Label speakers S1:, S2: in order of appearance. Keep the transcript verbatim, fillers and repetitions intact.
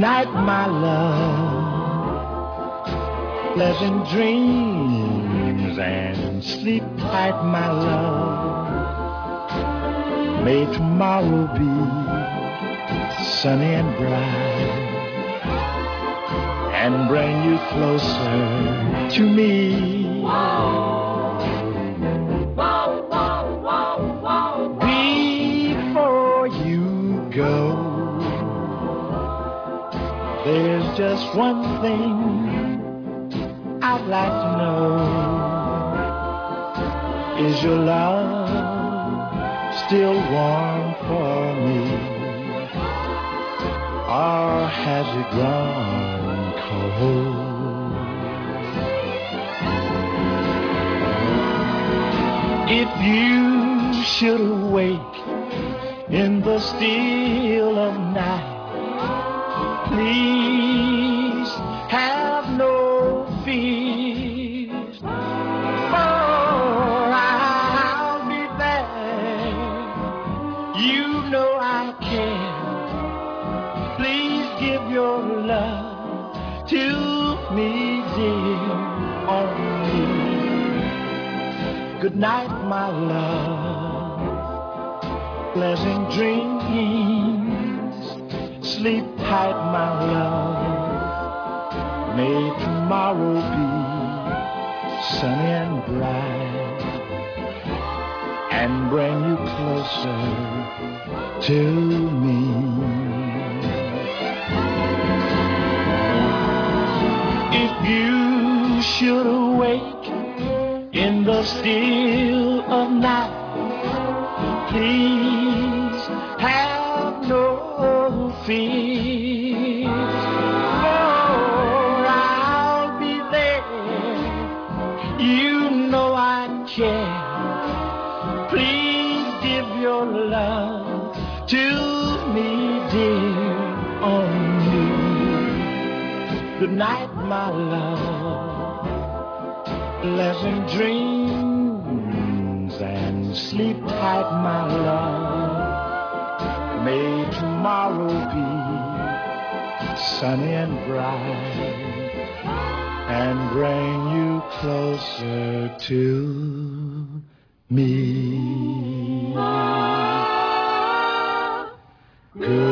S1: night, my love. Pleasant dreams and sleep tight, my love. May tomorrow be sunny and bright and bring you closer to me. Before you go, there's just one thing I'd like to know. Is your love still warm for me, or has it grown cold? If you should awake in the still of night, please have no fears, for I'll be there. You know I care. Please give your love to me, dear, only. Good night, my love. Pleasant dreams. Sleep tight, my love. May tomorrow be sunny and bright and bring you closer to me. If you should awake in the still of night, please have no fears, for I'll be there. You know I care. Please give your love to me, dear, only. Good night, my love. Pleasant dreams and sleep tight, my love. May tomorrow be sunny and bright and bring you closer to me. Good